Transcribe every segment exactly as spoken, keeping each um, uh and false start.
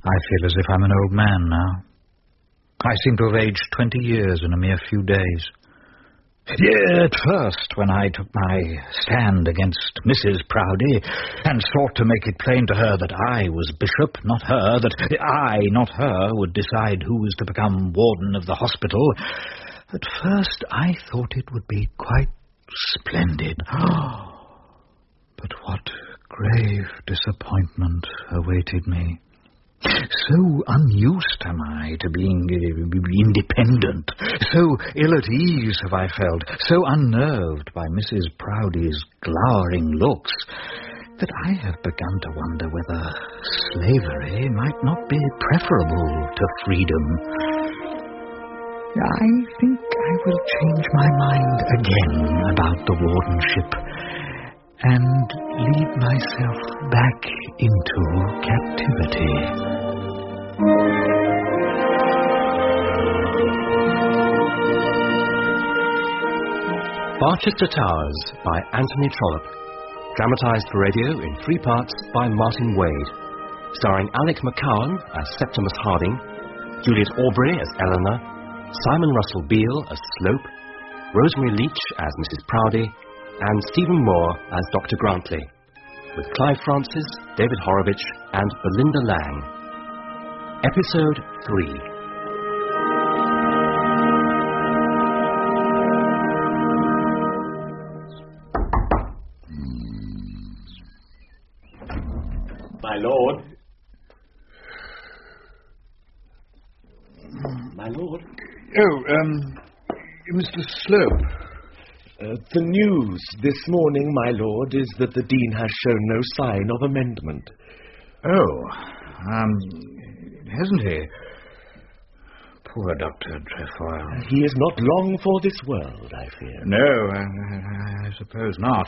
I feel as if I'm an old man now. I seem to have aged twenty years in a mere few days. Yeah, at first, when I took my stand against Missus Proudie and sought to make it plain to her that I was bishop, not her, that I, not her, would decide who was to become warden of the hospital, at first I thought it would be quite splendid. But what grave disappointment awaited me. So unused am I to being uh, independent, so ill at ease have I felt, so unnerved by Missus Proudie's glowering looks, that I have begun to wonder whether slavery might not be preferable to freedom. I think I will change my mind again about the wardenship and lead myself back into captivity. Barchester Towers by Anthony Trollope. Dramatised for radio in three parts by Martin Wade. Starring Alec McCowan as Septimus Harding, Juliet Aubrey as Eleanor, Simon Russell Beale as Slope, Rosemary Leach as Missus Proudie, and Stephen Moore as Doctor Grantley, with Clive Francis, David Horowitz, and Belinda Lang. Episode three. My lord. My lord. Oh, um, Mister Slope. Uh, the news this morning, my lord, is that the Dean has shown no sign of amendment. Oh, um, hasn't he? Poor Doctor Trefoil. He is not long for this world, I fear. No, I, I suppose not.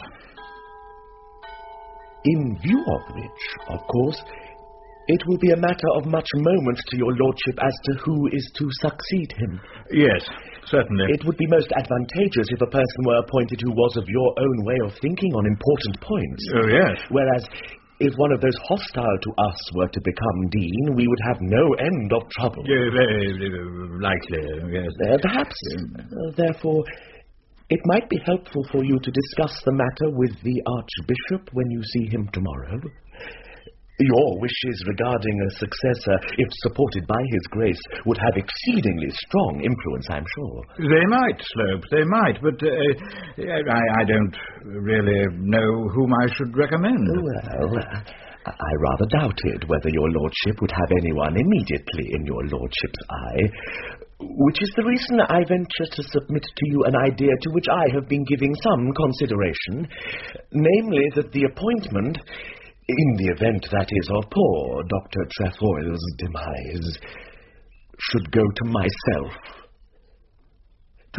In view of which, of course, it will be a matter of much moment to your lordship as to who is to succeed him. Yes, certainly. It would be most advantageous if a person were appointed who was of your own way of thinking on important points. Oh, yes. Whereas, if one of those hostile to us were to become dean, we would have no end of trouble. Yeah, very, very likely, yes. Uh, perhaps, uh, therefore, it might be helpful for you to discuss the matter with the Archbishop when you see him tomorrow. Your wishes regarding a successor, if supported by his grace, would have exceedingly strong influence, I'm sure. They might, Slope, they might, but uh, I, I don't really know whom I should recommend. Well, I rather doubted whether your lordship would have anyone immediately in your lordship's eye, which is the reason I venture to submit to you an idea to which I have been giving some consideration, namely that the appointment, in the event, that is, of poor Doctor Trefoil's demise, should go to myself. To...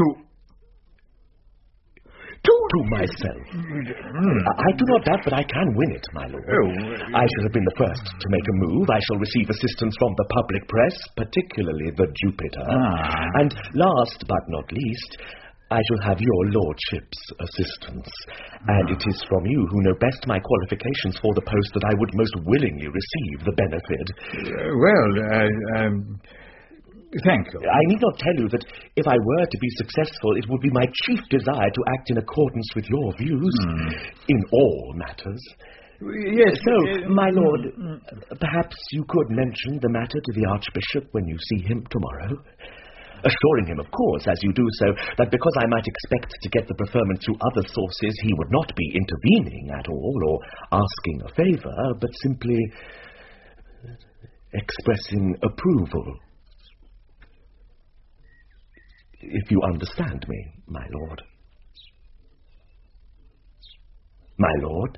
To, to myself. Mm. I do not doubt that I can win it, my lord. Oh. I shall have been the first to make a move. I shall receive assistance from the public press, particularly the Jupiter. Ah. And last but not least, I shall have your lordship's assistance. And it is from you, who know best my qualifications for the post, that I would most willingly receive the benefit. Uh, well, uh, um... Thank you. I need not tell you that if I were to be successful, it would be my chief desire to act in accordance with your views mm. in all matters. Yes. So, uh, my lord, mm. perhaps you could mention the matter to the Archbishop when you see him tomorrow, assuring him, of course, as you do so, that because I might expect to get the preferment through other sources, he would not be intervening at all or asking a favour, but simply expressing approval. If you understand me, my lord. My lord?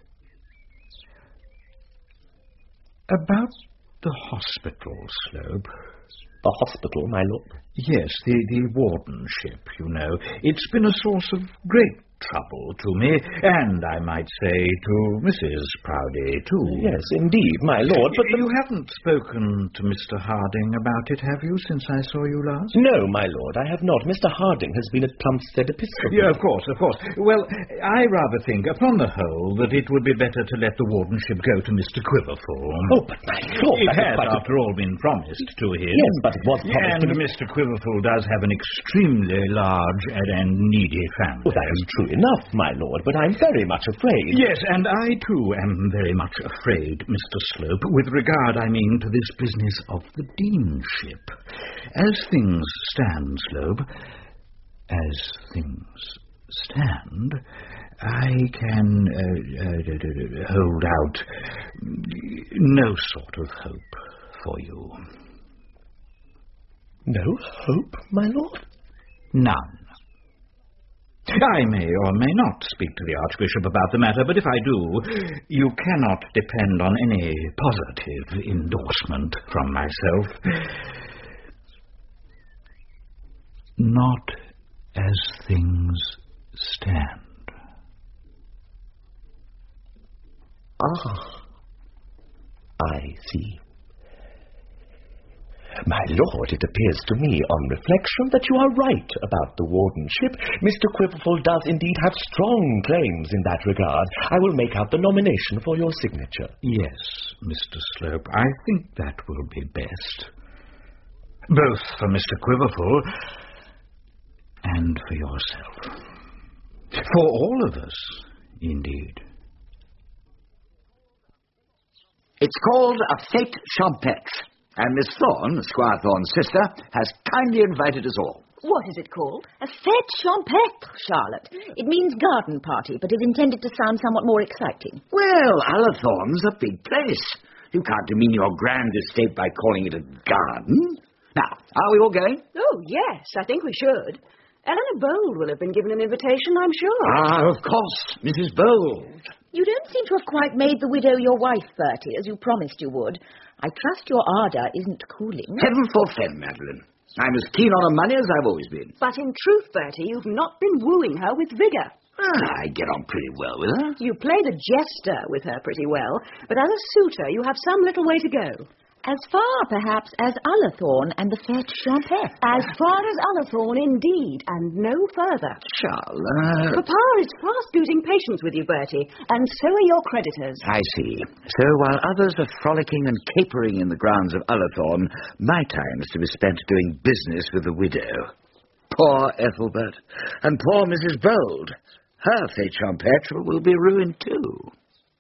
About the hospital, Slope. The hospital, my lord? Yes, the, the wardenship, you know. It's been a source of great trouble to me, and I might say to Missus Proudie, too. Yes, indeed, my lord, but... You haven't spoken to Mister Harding about it, have you, since I saw you last? No, my lord, I have not. Mister Harding has been at Plumstead Episcopal. Yeah, of course, of course. Well, I rather think, upon the whole, that it would be better to let the wardenship go to Mister Quiverful. Oh, but my lord... It has, but after all, been promised to him. Yes, but it was promised And to... Mister Quiverful does have an extremely large and, and needy family. Well, that is true enough, my lord, but I'm very much afraid. Yes, and I, too, am very much afraid, Mister Slope, with regard, I mean, to this business of the deanship. As things stand, Slope, as things stand, I can uh, uh, hold out no sort of hope for you. No hope, my lord? None. I may or may not speak to the Archbishop about the matter, but if I do, you cannot depend on any positive endorsement from myself. Not as things stand. Ah, I see. My lord, it appears to me, on reflection, that you are right about the wardenship. Mister Quiverful does indeed have strong claims in that regard. I will make out the nomination for your signature. Yes, Mister Slope, I think that will be best. Both for Mister Quiverful and for yourself. For all of us, indeed. It's called a fete champêtre. And Miss Thorne, Squire Thorne's sister, has kindly invited us all. What is it called? A fête champêtre, Charlotte. It means garden party, but is intended to sound somewhat more exciting. Well, Ullathorne's a big place. You can't demean your grand estate by calling it a garden. Now, are we all going? Oh, yes, I think we should. Eleanor Bold will have been given an invitation, I'm sure. Ah, of course, Missus Bold. You don't seem to have quite made the widow your wife, Bertie, as you promised you would. I trust your ardour isn't cooling. Heaven forfend, Madeline. I'm as keen on her money as I've always been. But in truth, Bertie, you've not been wooing her with vigour. Ah, I get on pretty well with her. You play the jester with her pretty well, but as a suitor you have some little way to go. As far, perhaps, as Ullathorne and the fête champêtre. As far as Ullathorne, indeed, and no further. Charlotte. Papa is fast losing patience with you, Bertie, and so are your creditors. I see. So while others are frolicking and capering in the grounds of Ullathorne, my time is to be spent doing business with the widow. Poor Ethelbert, and poor Missus Bold. Her fête champêtre will be ruined too.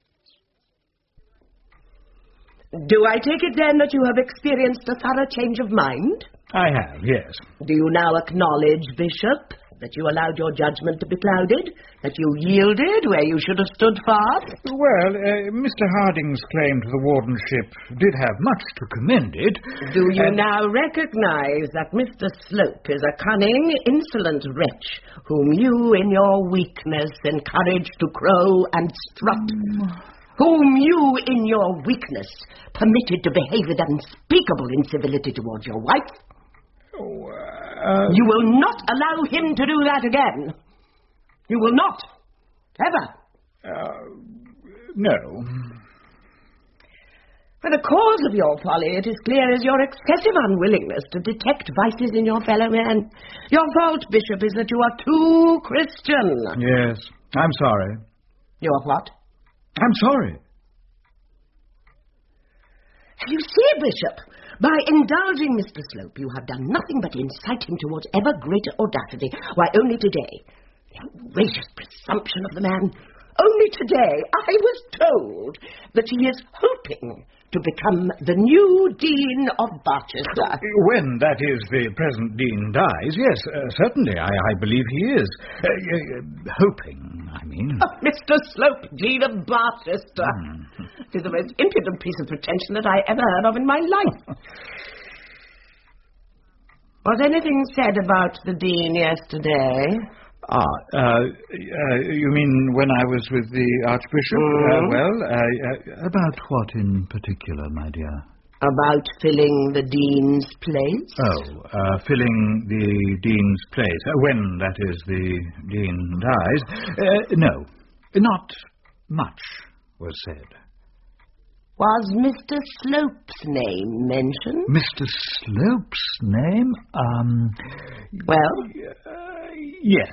Do I take it, then, that you have experienced a thorough change of mind? I have, yes. Do you now acknowledge, Bishop, that you allowed your judgment to be clouded, that you yielded where you should have stood fast? Well, uh, Mister Harding's claim to the wardenship did have much to commend it. Do you and... now recognize that Mister Slope is a cunning, insolent wretch whom you, in your weakness, encouraged to crow and strut? Mm. Whom you, in your weakness, permitted to behave with unspeakable incivility towards your wife? Oh, uh, you will not allow him to do that again. You will not. Ever. Uh, no. For the cause of your folly, it is clear as your excessive unwillingness to detect vices in your fellow man. Your fault, Bishop, is that you are too Christian. Yes, I'm sorry. You are what? I'm sorry. You see, Bishop, by indulging Mister Slope, you have done nothing but incite him towards ever greater audacity. Why, only today, the outrageous presumption of the man, only today I was told that he is hoping to become the new Dean of Barchester. When, that is, the present Dean dies, yes, uh, certainly, I, I believe he is. Uh, uh, hoping, I mean. Oh, Mister Slope, Dean of Barchester. Mm. It is the most impudent piece of pretension that I ever heard of in my life. Was anything said about the Dean yesterday? Ah, uh, uh, you mean when I was with the Archbishop? Mm. Uh, well, uh, uh, about what in particular, my dear? About filling the Dean's place? Oh, uh, filling the Dean's place. Uh, when, that is, the Dean dies. Uh, no, not much was said. Was Mister Slope's name mentioned? Mister Slope's name? Um... Well? Uh, yes.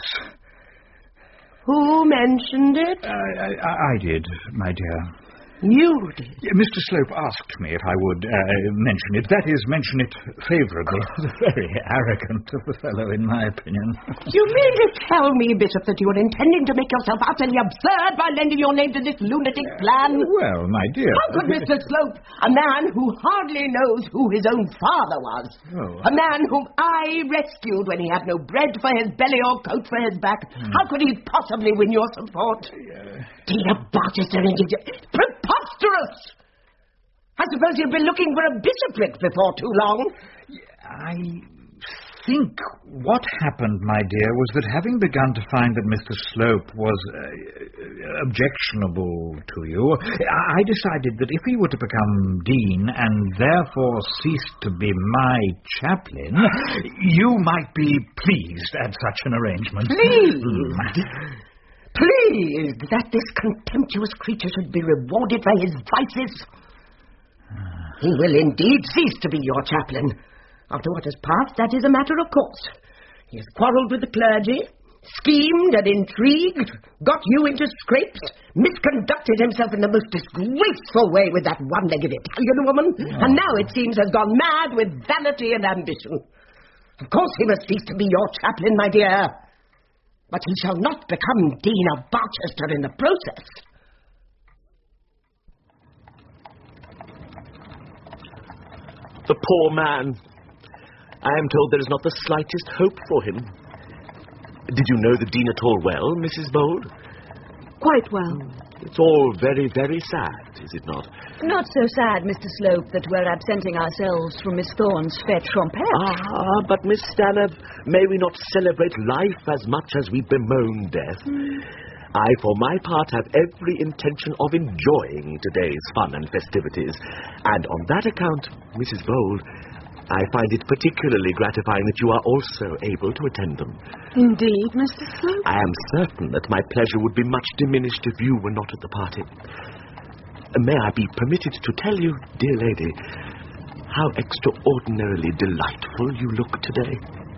Who mentioned it? Uh, I, I did, my dear. You did? Mister Slope asked me if I would uh, mention it. That is, mention it favourably. Very arrogant of the fellow, in my opinion. You mean to tell me, Bishop, that you are intending to make yourself utterly absurd by lending your name to this lunatic plan? Well, my dear... How could Mister Slope, a man who hardly knows who his own father was, oh. a man whom I rescued when he had no bread for his belly or coat for his back, hmm. how could he possibly win your support? Uh... Dear Barchester, preposterous! I suppose you've been looking for a bishopric before too long. I think what happened, my dear, was that having begun to find that Mister Slope was uh, objectionable to you, I decided that if he were to become dean and therefore cease to be my chaplain, you might be pleased at such an arrangement. Pleased? Pleased that this contemptuous creature should be rewarded for his vices? He will indeed cease to be your chaplain. After what has passed, that is a matter of course. He has quarrelled with the clergy, schemed and intrigued, got you into scrapes, misconducted himself in the most disgraceful way with that one-legged Italian woman, oh. and now it seems has gone mad with vanity and ambition. Of course he must cease to be your chaplain, my dear. But he shall not become Dean of Barchester in the process. The poor man. I am told there is not the slightest hope for him. Did you know the Dean at all well, Missus Bold? Quite well. It's all very, very sad, is it not? Not so sad, Mister Slope, that we're absenting ourselves from Miss Thorne's fête champêtre. Ah, but Miss Stanhope, may we not celebrate life as much as we bemoan death? Mm. I, for my part, have every intention of enjoying today's fun and festivities. And on that account, Missus Bold, I find it particularly gratifying that you are also able to attend them. Indeed, Mister Slope? I am certain that my pleasure would be much diminished if you were not at the party. May I be permitted to tell you, dear lady, how extraordinarily delightful you look today?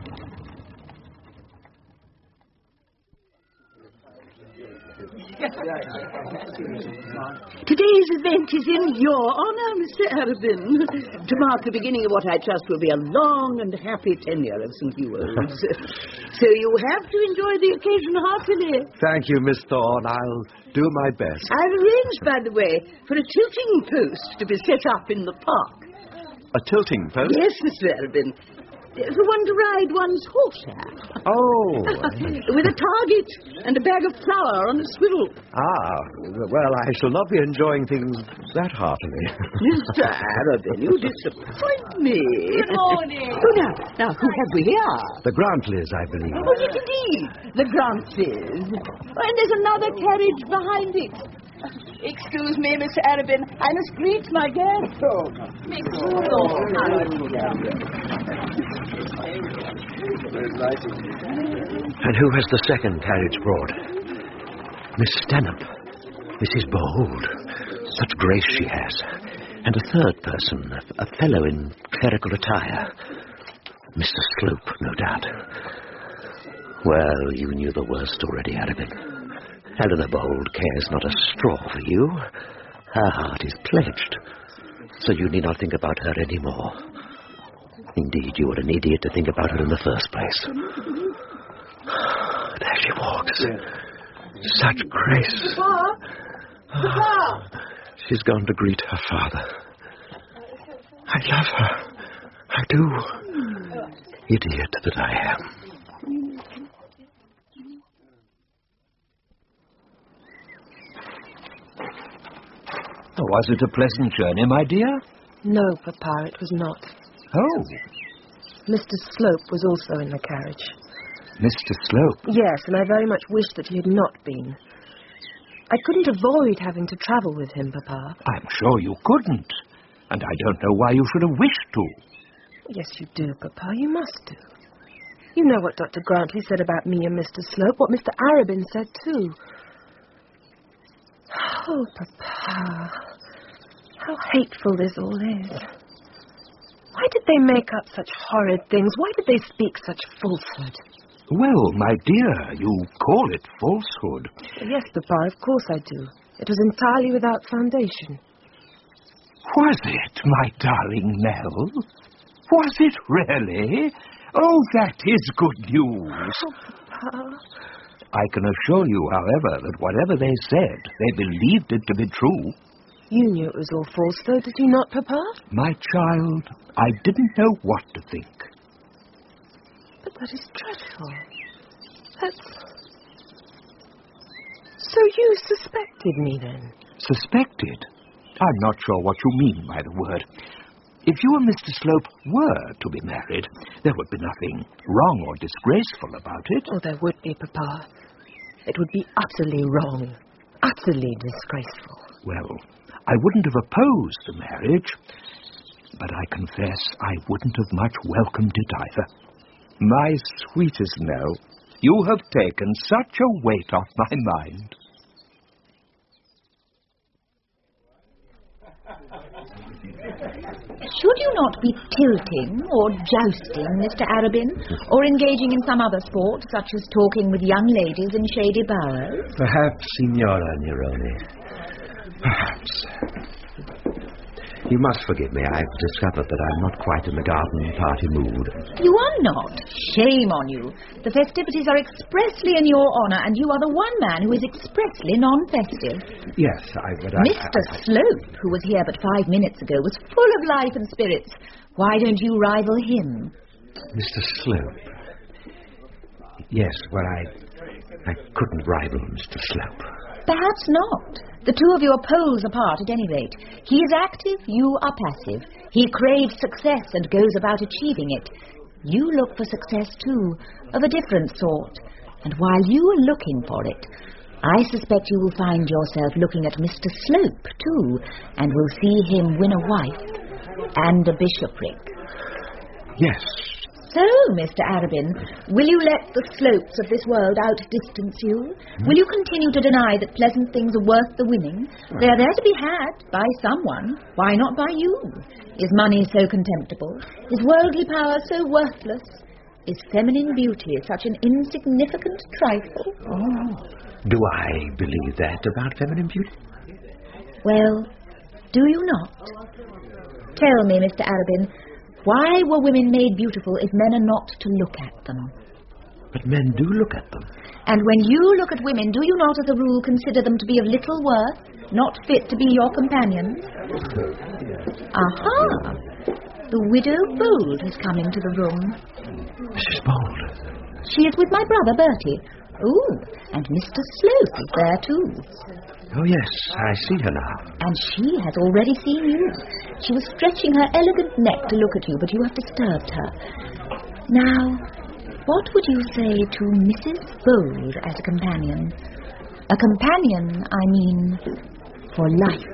Today's event is in your honour, Mister Arabin, to mark the beginning of what I trust will be a long and happy tenure of Saint Ewold's. So you have to enjoy the occasion heartily. Thank you, Miss Thorne. I'll do my best. I've arranged, by the way, for a tilting post to be set up in the park. A tilting post? Yes, Mister Arabin. For one to ride one's horse at. Oh. With a target and a bag of flour on a swivel. Ah, well, I shall not be enjoying things that heartily. Mister Arabin, you disappoint me. Good morning. Oh, now, now, who have we here? The Grantleys, I believe. Oh, yes, indeed. The Grantleys. Oh, and there's another carriage behind it. Excuse me, Mister Arabin. I must greet my guest. Oh, And who has the second carriage brought? Miss Stanhope. Missus Bold. Such grace she has. And a third person, a, a fellow in clerical attire. Mister Slope, no doubt. Well, you knew the worst already, Arabin. Eleanor Bold cares not a straw for you. Her heart is pledged, so you need not think about her any more. Indeed, you were an idiot to think about her in the first place. There she walks. Such grace. Papa! Papa! She's gone to greet her father. I love her. I do. Idiot that I am. Was it a pleasant journey, my dear? No, Papa, it was not. Oh. Mister Slope was also in the carriage. Mister Slope? Yes, and I very much wished that he had not been. I couldn't avoid having to travel with him, Papa. I'm sure you couldn't. and I don't know why you should have wished to. Yes, you do, Papa. You must do. You know what Doctor Grantley said about me and Mister Slope, what Mister Arabin said, too. Oh, Papa, how hateful this all is. Why did they make up such horrid things? Why did they speak such falsehood? Well, my dear, you call it falsehood. Yes, Papa, of course I do. It was entirely without foundation. Was it, my darling Nell? Was it really? Oh, that is good news. Oh, Papa. I can assure you, however, that whatever they said, they believed it to be true. You knew it was all false, though, did you not, Papa? My child, I didn't know what to think. But that is dreadful. That's... So you suspected me, then? Suspected? I'm not sure what you mean by the word. If you and Mister Slope were to be married, there would be nothing wrong or disgraceful about it. Oh, there would be, Papa. It would be utterly wrong, utterly disgraceful. Well, I wouldn't have opposed the marriage, but I confess I wouldn't have much welcomed it either. My sweetest Nell, you have taken such a weight off my mind. Should you not be tilting or jousting, Mister Arabin, or engaging in some other sport, such as talking with young ladies in shady bowers? Perhaps, Signora Neroni. Perhaps. You must forgive me. I've discovered that I'm not quite in the garden party mood. You are not. Shame on you. The festivities are expressly in your honour, and you are the one man who is expressly non-festive. Yes, I... But I Mister I, I, Slope, who was here but five minutes ago, was full of life and spirits. Why don't you rival him? Mister Slope? Yes, well, I... I couldn't rival Mister Slope. Perhaps not. The two of you are poles apart at any rate. He is active, you are passive. He craves success and goes about achieving it. You look for success too, of a different sort. And while you are looking for it, I suspect you will find yourself looking at Mister Slope too, and will see him win a wife and a bishopric. Yes. So, Mister Arabin, will you let the Slopes of this world outdistance you? Hmm? Will you continue to deny that pleasant things are worth the winning? Right. They are there to be had by someone. Why not by you? Is money so contemptible? Is worldly power so worthless? Is feminine beauty such an insignificant trifle? Oh. Do I believe that about feminine beauty? Well, do you not? Tell me, Mister Arabin, why were women made beautiful if men are not to look at them? But men do look at them. And when you look at women, do you not as a rule consider them to be of little worth, not fit to be your companions? Aha! The widow Bold has come into the room. Missus Bold? She is with my brother Bertie. Oh, and Mister Slope is there too. Oh, yes, I see her now. And she has already seen you. She was stretching her elegant neck to look at you, but you have disturbed her. Now, what would you say to Missus Bold as a companion? A companion, I mean, for life.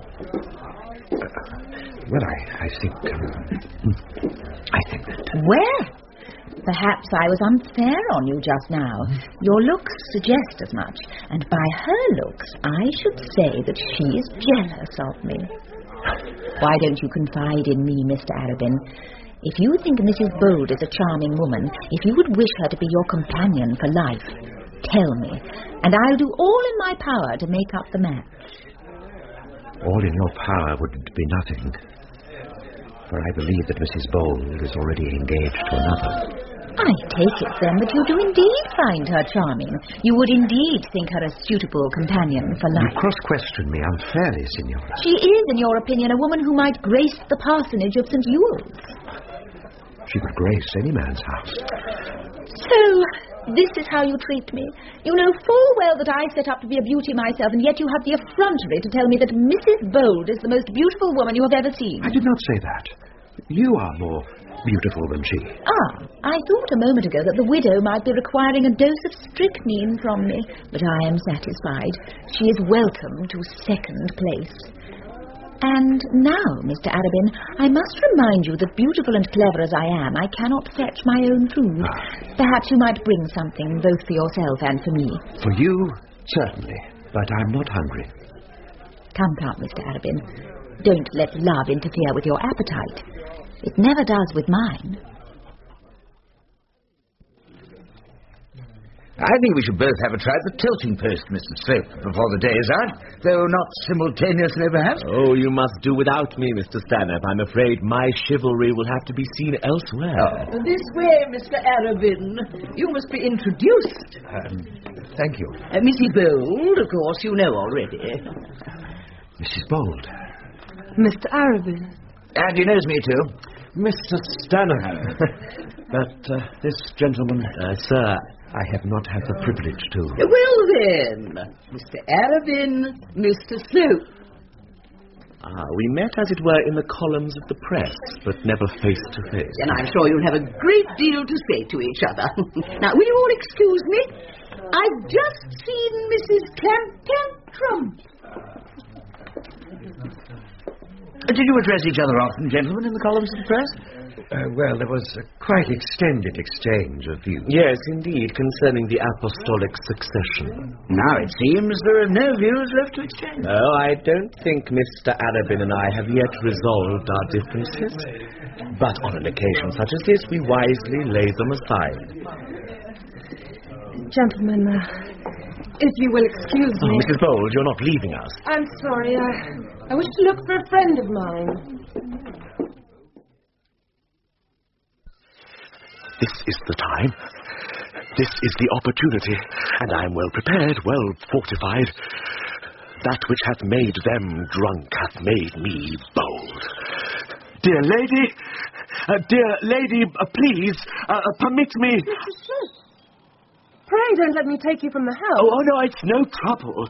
Uh, well, I, I think... Um, I think that... Where? Perhaps I was unfair on you just now. Your looks suggest as much, and by her looks, I should say that she is jealous of me. Why don't you confide in me, Mister Arabin? If you think Missus Bold is a charming woman, if you would wish her to be your companion for life, tell me, and I'll do all in my power to make up the match. All in your power would be nothing, for I believe that Missus Bold is already engaged to another. I take it, then, that you do indeed find her charming. You would indeed think her a suitable companion for life. You cross-question me unfairly, Signora. She is, in your opinion, a woman who might grace the parsonage of Saint Ewell's. She would grace any man's house. So, this is how you treat me. You know full well that I set up to be a beauty myself, and yet you have the effrontery to tell me that Missus Bold is the most beautiful woman you have ever seen. I did not say that. You are more beautiful than she. Ah, I thought a moment ago that the widow might be requiring a dose of strychnine from me, but I am satisfied. She is welcome to second place. And now, Mister Arabin, I must remind you that beautiful and clever as I am, I cannot fetch my own food. Perhaps you might bring something, both for yourself and for me. For you, certainly, but I'm not hungry. Come, come, Mister Arabin. Don't let love interfere with your appetite. It never does with mine. I think we should both have a try at the tilting post, Mister Slope, before the day is out, though not simultaneously, perhaps. Oh, you must do without me, Mister Stanhope. I'm afraid my chivalry will have to be seen elsewhere. Oh. This way, Mister Arabin. You must be introduced. Um, thank you. Uh, Missy Bold, of course, you know already. Missus Bold. Mister Arabin. And he knows me, too. Mister Stanhope. But uh, this gentleman... Uh, sir... I have not had the privilege to... Well, then, Mister Arabin, Mister Slope. Ah, we met, as it were, in the columns of the press, but never face to face. And I'm sure you'll have a great deal to say to each other. Now, will you all excuse me? I've just seen Missus Clamp Tantrum. Did you address each other often, gentlemen, in the columns of the press? Uh, well, there was a quite extended exchange of views. Yes, indeed, concerning the apostolic succession. Now it seems there are no views left to exchange. No, I don't think Mister Arabin and I have yet resolved our differences. But on an occasion such as this, we wisely lay them aside. Gentlemen, uh, if you will excuse me... Oh, Missus Bold, you're not leaving us. I'm sorry. I, I wish to look for a friend of mine. This is the time. This is the opportunity, and I am well prepared, well fortified. That which hath made them drunk hath made me bold. Dear lady, uh, dear lady, uh, please, uh, uh, permit me... Mister Slope, pray don't let me take you from the house. Oh, oh, no, it's no trouble.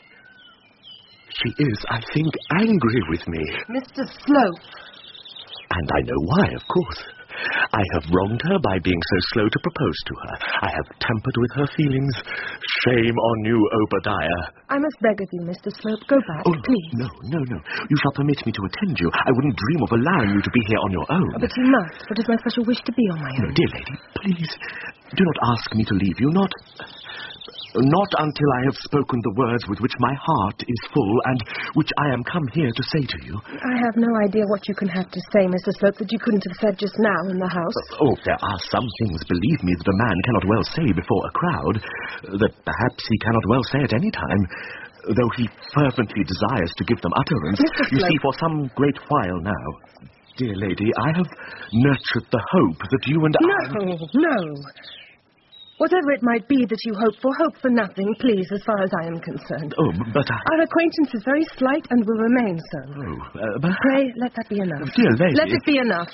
She is, I think, angry with me. Mister Slope. And I know why, of course. I have wronged her by being so slow to propose to her. I have tampered with her feelings. Shame on you, Obadiah. I must beg of you, Mister Slope, go back, oh, please. No, no, no. You shall permit me to attend you. I wouldn't dream of allowing you to be here on your own. But you must. It is my special wish to be on my own. No, dear lady, please, do not ask me to leave you. Not... Not until I have spoken the words with which my heart is full and which I am come here to say to you. I have no idea what you can have to say, Mister Slope, that you couldn't have said just now in the house. Oh, there are some things, believe me, that a man cannot well say before a crowd, that perhaps he cannot well say at any time, though he fervently desires to give them utterance. Mister You Slope. see, for some great while now, dear lady, I have nurtured the hope that you and no, I... No, no. Whatever it might be that you hope for, hope for nothing, please, as far as I am concerned. Oh, but I... Our acquaintance is very slight and will remain so. Oh, uh, but... Pray, let that be enough. Dear lady... Let it be enough.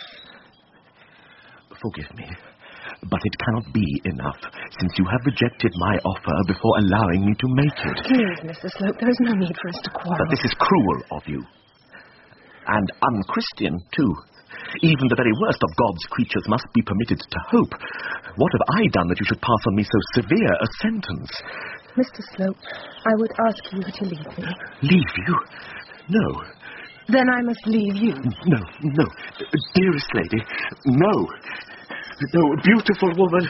Forgive me, but it cannot be enough, since you have rejected my offer before allowing me to make it. Please, Mister Slope, there is no need for us to quarrel. But this is cruel of you. And unchristian, too. Even the very worst of God's creatures must be permitted to hope. What have I done that you should pass on me so severe a sentence? Mister Slope, I would ask you to leave me. Leave you? No. Then I must leave you. No, no. Dearest lady, no. No, beautiful woman.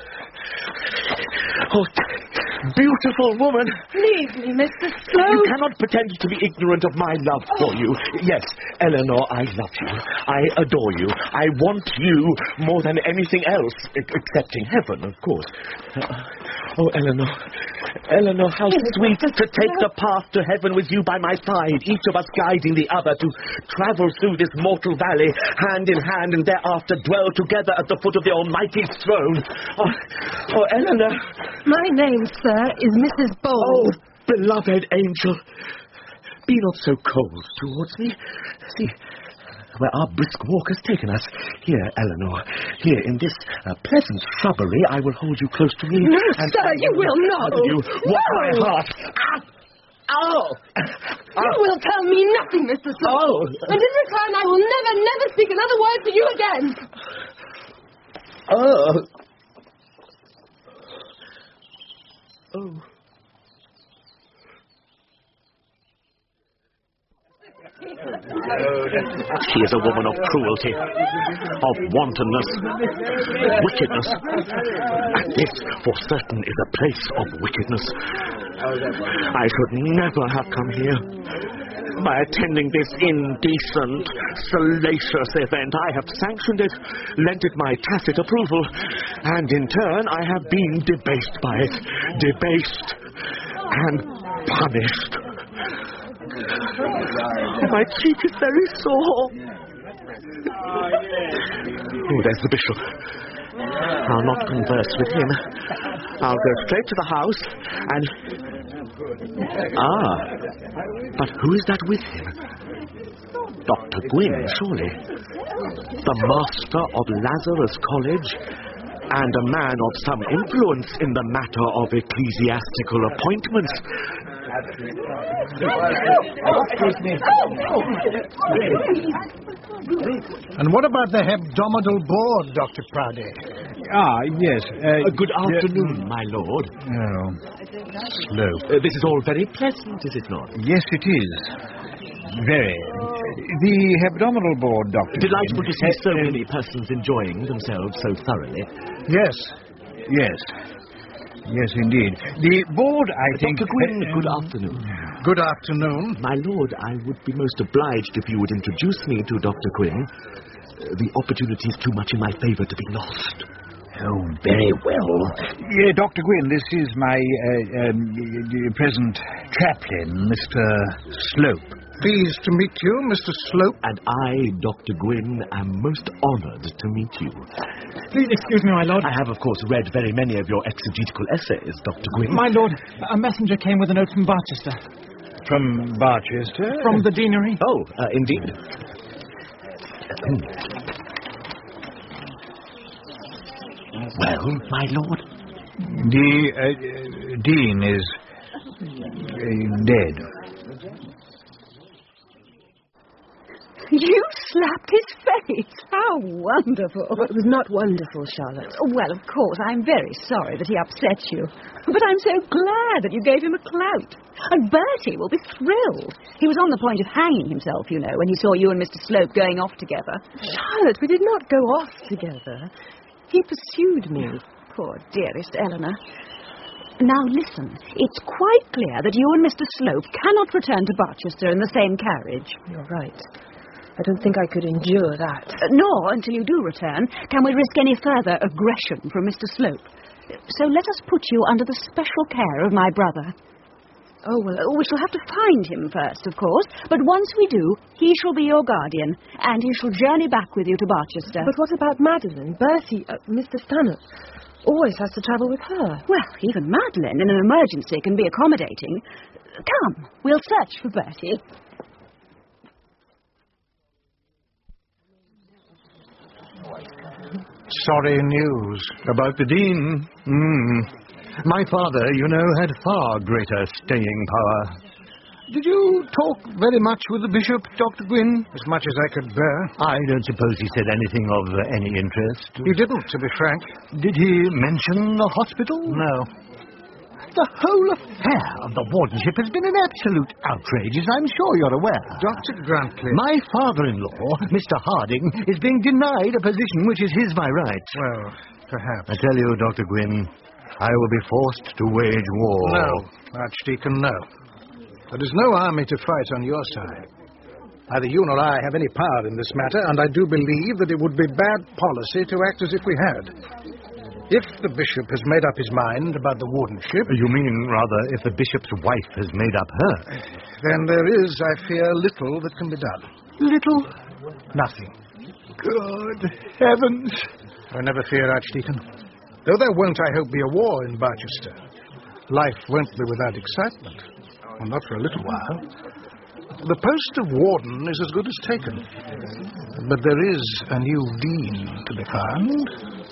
Oh, beautiful woman. Leave me, Mister Slope. You cannot pretend to be ignorant of my love for you. Yes, Eleanor, I love you. I adore you. I want you more than anything else, excepting heaven, of course. Oh, Eleanor. Eleanor, how sweet to take the path to heaven with you by my side, each of us guiding the other to travel through this mortal valley, hand in hand, and thereafter dwell together at the foot of the Almighty's throne. Oh, oh Eleanor. My name, sir, is Missus Bold. Oh, beloved angel. Be not so cold towards me. See where our brisk walk has taken us. Here, Eleanor, here in this uh, pleasant shrubbery, I will hold you close to me. No, and sir, you will not. You no. what my heart. Ah! Oh! You will tell me nothing, Mister Slope. Oh! And in return, I will never, never speak another word to you again. Oh! Oh. She is a woman of cruelty, of wantonness, wickedness. And this, for certain, is a place of wickedness. I should never have come here. By attending this indecent, salacious event, I have sanctioned it, lent it my tacit approval, and in turn I have been debased by it, debased and punished. My cheek is very sore. Oh, there's the bishop. I'll not converse with him. I'll go straight to the house and... Ah, but who is that with him? Doctor Gwynn, surely. The master of Lazarus College and a man of some influence in the matter of ecclesiastical appointments. And what about the hebdomadal board, Doctor Proudy? Ah, yes. Uh, uh, good afternoon, my lord. Oh, slow. Uh, this is all very pleasant, is it not? Yes, it is. Very. The hebdomadal board, Doctor Delightful to see so many persons enjoying themselves so thoroughly. Yes, yes. Yes, indeed. The board, I uh, think... Doctor Gwynn, uh, good afternoon. Good afternoon. My lord, I would be most obliged if you would introduce me to Doctor Gwynn. Uh, the opportunity is too much in my favour to be lost. Oh, very well. Yeah, Doctor Gwynn, this is my uh, um, present chaplain, Mister Slope. Pleased to meet you, Mister Slope. And I, Doctor Gwynn, am most honoured to meet you. Please excuse me, my lord. I have, of course, read very many of your exegetical essays, Doctor Gwynn. My lord, a messenger came with a note from Barchester. From Barchester? From the deanery. Oh, uh, indeed. Well, my lord? The uh, uh, dean is uh, dead. You slapped his face. How wonderful. Well, it was not wonderful, Charlotte. Well, of course, I'm very sorry that he upset you. But I'm so glad that you gave him a clout. And Bertie will be thrilled. He was on the point of hanging himself, you know, when he saw you and Mister Slope going off together. Charlotte, we did not go off together. He pursued me. Poor dearest Eleanor. Now listen, it's quite clear that you and Mister Slope cannot return to Barchester in the same carriage. You're right. I don't think I could endure that. Uh, nor, until you do return, can we risk any further aggression from Mister Slope. So let us put you under the special care of my brother. Oh, well, we shall have to find him first, of course, but once we do, he shall be your guardian, and he shall journey back with you to Barchester. But what about Madeline? Bertie, uh, Mister Stanhope always has to travel with her. Well, even Madeline, in an emergency, can be accommodating. Come, we'll search for Bertie. Sorry news. About the Dean? Hmm. My father, you know, had far greater staying power. Did you talk very much with the bishop, Doctor Gwynn? As much as I could bear. I don't suppose he said anything of uh, any interest. He didn't, to be frank. Did he mention the hospital? No. The whole affair of the wardenship has been an absolute outrage, as I'm sure you're aware. Doctor Grantley. My father-in-law, Mister Harding, is being denied a position which is his by right. Well, perhaps. I tell you, Doctor Gwynn, I will be forced to wage war. No, Archdeacon, no. There is no army to fight on your side. Neither you nor I have any power in this matter, and I do believe that it would be bad policy to act as if we had. If the bishop has made up his mind about the wardenship... You mean, rather, if the bishop's wife has made up her? Then there is, I fear, little that can be done. Little? Nothing. Good heavens. I never fear, Archdeacon. Though there won't, I hope, be a war in Barchester. Life won't be without excitement. Well, not for a little while. The post of warden is as good as taken. But there is a new dean to be found.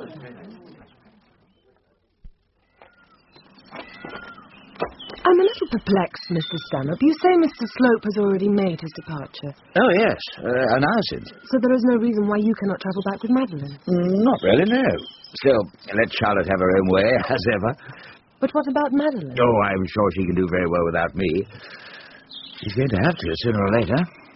I'm a little perplexed, Mister Stanhope. You say Mister Slope has already made his departure. Oh, yes, uh, an hour since. So there is no reason why you cannot travel back with Madeline? Mm, not really, no. Still, let Charlotte have her own way, as ever. But what about Madeline? Oh, I'm sure she can do very well without me. She's going to have to, sooner or later.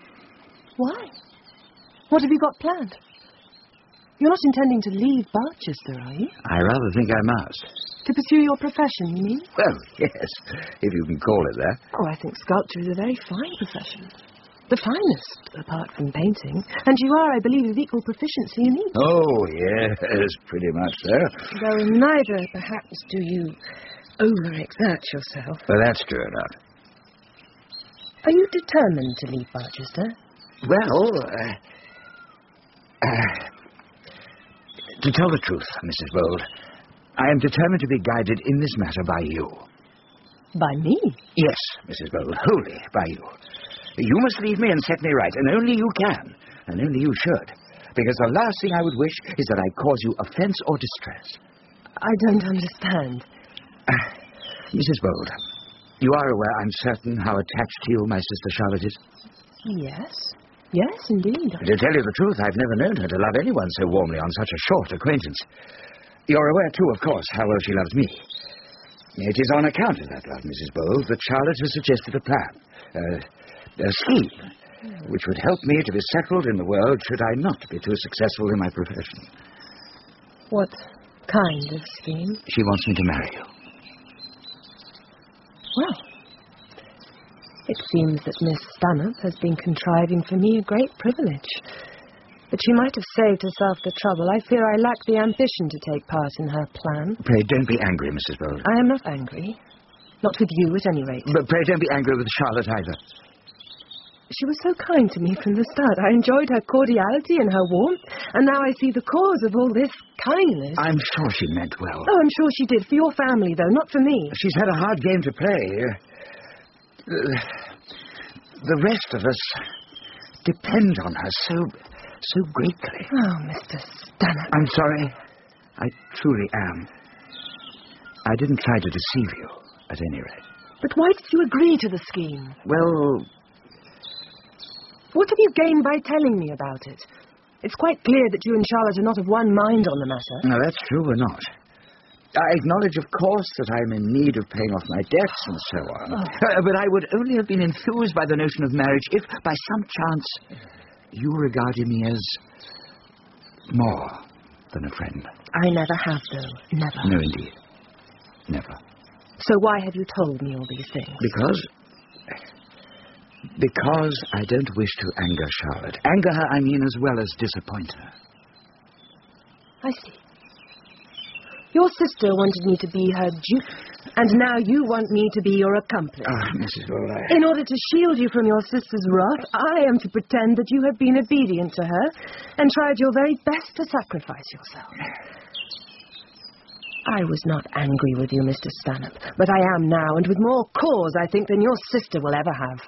Why? What have you got planned? You're not intending to leave Barchester, are you? I rather think I must. To pursue your profession, you mean? Well, yes, if you can call it that. Oh, I think sculpture is a very fine profession. The finest, apart from painting. And you are, I believe, of equal proficiency in each. Oh, yes, pretty much so. Though neither, perhaps, do you overexert yourself. Well, that's true enough. Are you determined to leave Barchester? Well, uh, uh, to tell the truth, Missus Bold, I am determined to be guided in this matter by you. By me? Yes, Missus Bold, wholly by you. You must leave me and set me right, and only you can, and only you should, because the last thing I would wish is that I cause you offence or distress. I don't understand. Uh, Missus Bold, you are aware, I'm certain, how attached to you my sister Charlotte is? Yes. Yes, indeed. To tell you the truth, I've never known her to love anyone so warmly on such a short acquaintance. You're aware, too, of course, how well she loves me. It is on account of that love, Missus Bold, that Charlotte has suggested a plan, uh, a scheme, which would help me to be settled in the world should I not be too successful in my profession. What kind of scheme? She wants me to marry you. Well, it seems that Miss Stanhope has been contriving for me a great privilege. But she might have saved herself the trouble. I fear I lack the ambition to take part in her plan. Pray, don't be angry, Missus Bold. I am not angry. Not with you, at any rate. But pray, don't be angry with Charlotte either. She was so kind to me from the start. I enjoyed her cordiality and her warmth, and now I see the cause of all this kindness. I'm sure she meant well. Oh, I'm sure she did. For your family, though, not for me. She's had a hard game to play. Uh, the rest of us depend on her so, so greatly. Oh, Mister Stanhope. I'm sorry. I truly am. I didn't try to deceive you, at any rate. But why did you agree to the scheme? Well, what have you gained by telling me about it? It's quite clear that you and Charlotte are not of one mind on the matter. No, that's true, we're not. I acknowledge, of course, that I'm in need of paying off my debts and so on. Oh. Uh, but I would only have been enthused by the notion of marriage if, by some chance, you regarded me as more than a friend. I never have, though. Never. No, indeed. Never. So why have you told me all these things? Because... Because I don't wish to anger Charlotte. Anger her, I mean, as well as disappoint her. I see. Your sister wanted me to be her dupe, and now you want me to be your accomplice. Ah, Missus Bold, I... In order to shield you from your sister's wrath, I am to pretend that you have been obedient to her and tried your very best to sacrifice yourself. I was not angry with you, Mister Stanhope, but I am now, and with more cause, I think, than your sister will ever have.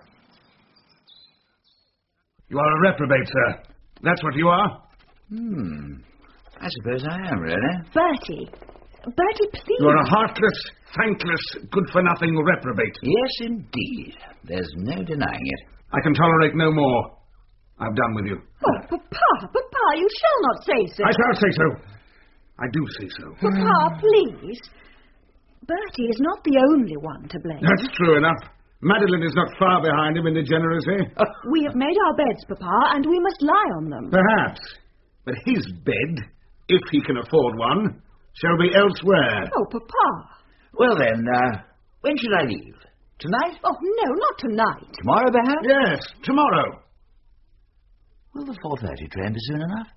You are a reprobate, sir. That's what you are. Hmm. I suppose I am, really. Bertie. Bertie, please. You are a heartless, thankless, good-for-nothing reprobate. Yes, indeed. There's no denying it. I can tolerate no more. I've done with you. Oh, Papa, Papa, you shall not say so. I shall say so. I do say so. Papa, please. Bertie is not the only one to blame. That's true enough. Madeline is not far behind him in degeneracy. We have made our beds, Papa, and we must lie on them. Perhaps. But his bed, if he can afford one, shall be elsewhere. Oh, Papa. Well, then, uh, when should I leave? Tonight? Oh, no, not tonight. Tomorrow, perhaps? Yes, tomorrow. Will the four thirty train be soon enough?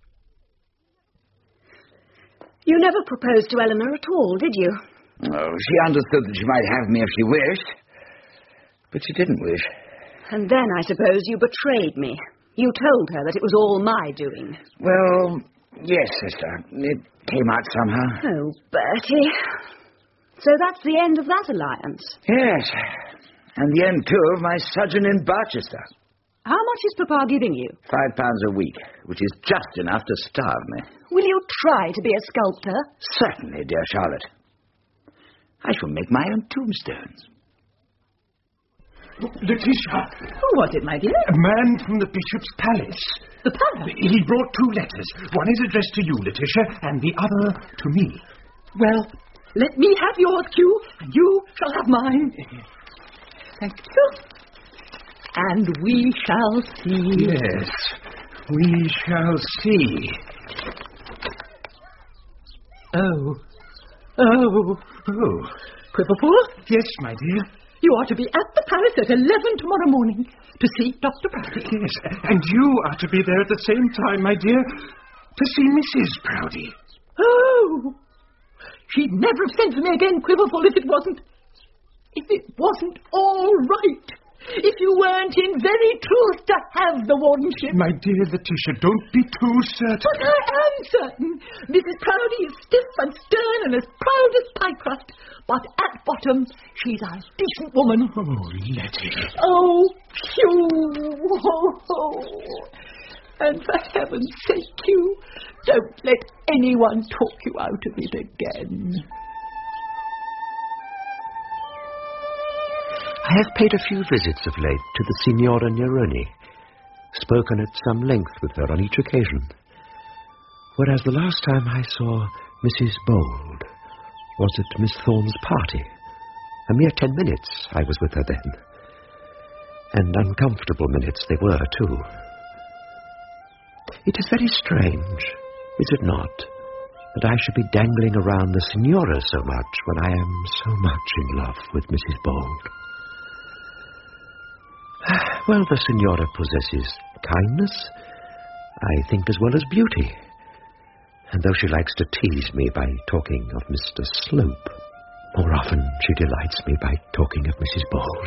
You never proposed to Eleanor at all, did you? Oh, she understood that she might have me if she wished. But she didn't wish. And then, I suppose, you betrayed me. You told her that it was all my doing. Well, yes, sister. It came out somehow. Oh, Bertie. So that's the end of that alliance? Yes. And the end, too, of my sojourn in Barchester. How much is Papa giving you? Five pounds a week, which is just enough to starve me. Will you try to be a sculptor? Certainly, dear Charlotte. I shall make my own tombstones. Letitia. Who was it, my dear? A man from the Bishop's Palace. The palace? He brought two letters. One is addressed to you, Letitia, and the other to me. Well, let me have yours, Q, and you shall have mine. Thank you. and we shall see. Yes, we shall see. Oh. Oh. Oh. Quiverful? Yes, my dear. You are to be at the palace at eleven tomorrow morning to see Doctor Proudie. Yes, and you are to be there at the same time, my dear, to see Missus Proudie. Oh! She'd never have sent for me again, Quiverful, if it wasn't... If it wasn't all right. If you weren't in very truth to have the wardenship. My dear Letitia, don't be too certain. But I am certain. Missus Proudie is stiff and stern and as proud as pie crust. But at bottom, she's a decent woman. Oh, Letty. Oh, Hugh. Oh, oh. And for heaven's sake, Hugh, don't let anyone talk you out of it again. I have paid a few visits of late to the Signora Neroni, spoken at some length with her on each occasion, whereas the last time I saw Missus Bold was at Miss Thorne's party. A mere ten minutes I was with her then, and uncomfortable minutes they were, too. It is very strange, is it not, that I should be dangling around the Signora so much when I am so much in love with Missus Bold. Well, the Signora possesses kindness, I think, as well as beauty. And though she likes to tease me by talking of Mister Slope, more often she delights me by talking of Missus Bold.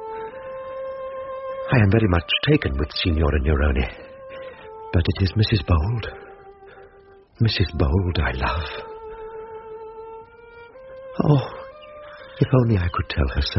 I am very much taken with Signora Neroni, but it is Missus Bold. Missus Bold I love. Oh, if only I could tell her so.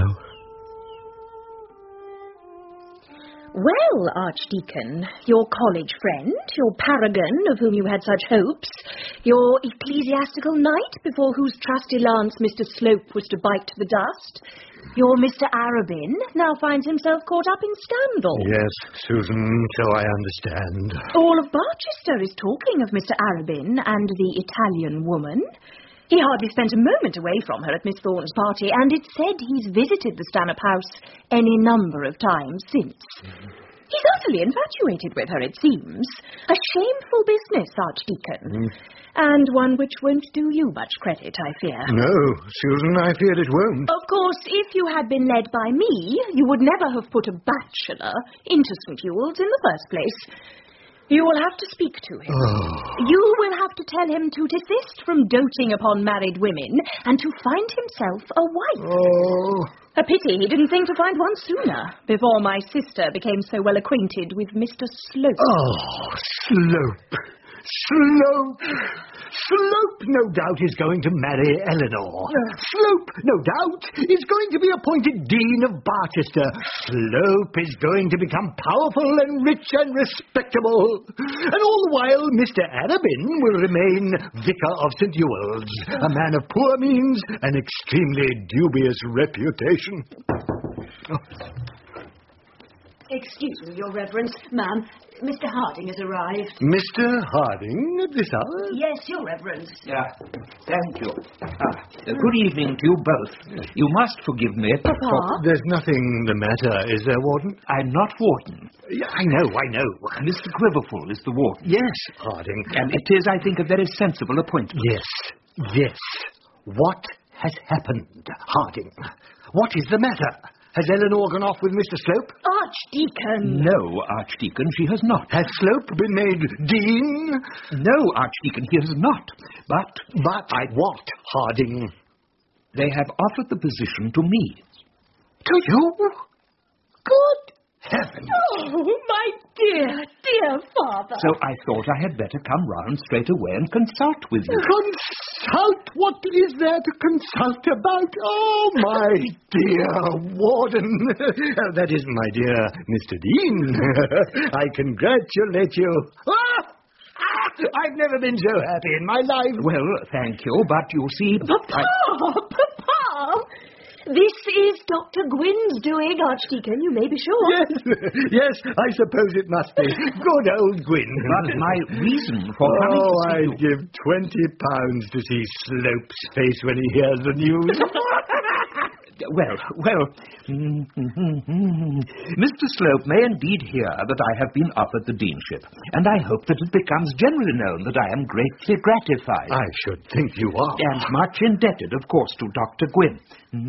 Well, Archdeacon, your college friend, your paragon of whom you had such hopes, your ecclesiastical knight before whose trusty lance Mister Slope was to bite to the dust, your Mister Arabin now finds himself caught up in scandal. Yes, Susan, so I understand. All of Barchester is talking of Mister Arabin and the Italian woman. He hardly spent a moment away from her at Miss Thorne's party, and it's said he's visited the Stanhope house any number of times since. Mm-hmm. He's utterly infatuated with her, it seems. A shameful business, Archdeacon. Mm. And one which won't do you much credit, I fear. No, Susan, I fear it won't. Of course, if you had been led by me, you would never have put a bachelor into St Ewolds in the first place. You will have to speak to him. Oh. You will have to tell him to desist from doting upon married women and to find himself a wife. Oh. A pity he didn't think to find one sooner, before my sister became so well acquainted with Mister Slope. Oh, Slope. Slope. Slope, no doubt, is going to marry Eleanor. Slope, no doubt, is going to be appointed Dean of Barchester. Slope is going to become powerful and rich and respectable. And all the while, Mister Arabin will remain Vicar of St Ewolds, a man of poor means and extremely dubious reputation. Oh. Excuse me, Your Reverence. Ma'am, Mister Harding has arrived. Mister Harding at this hour? Yes, Your Reverence. Yeah, thank you. Ah, good evening to you both. You must forgive me. Papa? For... There's nothing the matter, is there, Warden? I'm not Warden. Yeah, I know, I know. Mister Quiverful is the Warden. Yes, Harding. And it is, I think, a very sensible appointment. Yes, yes. What has happened, Harding? What is the matter? Has Eleanor gone off with Mister Slope? Archdeacon! No, Archdeacon, she has not. Has Slope been made Dean? No, Archdeacon, he has not. But... But I... what, Harding? They have offered the position to me. To you? Good heavens! Oh, my dear, dear father! So I thought I had better come round straight away and consult with you. Consult? What is there to consult about? Oh, my dear Warden. That is, my dear Mister Dean. I congratulate you. Ah! I've never been so happy in my life. Well, thank you, but you see... Papa! I... Papa! This is Doctor Gwyn's doing, Archdeacon, you may be sure. Yes, yes, I suppose it must be. Good old Gwyn. But my reason for coming oh, to see I'd you... give twenty pounds to see Slope's face when he hears the news. Well, well, Mister Slope may indeed hear that I have been offered the deanship, and I hope that it becomes generally known that I am greatly gratified. I should think you are. And much indebted, of course, to Doctor Gwyn.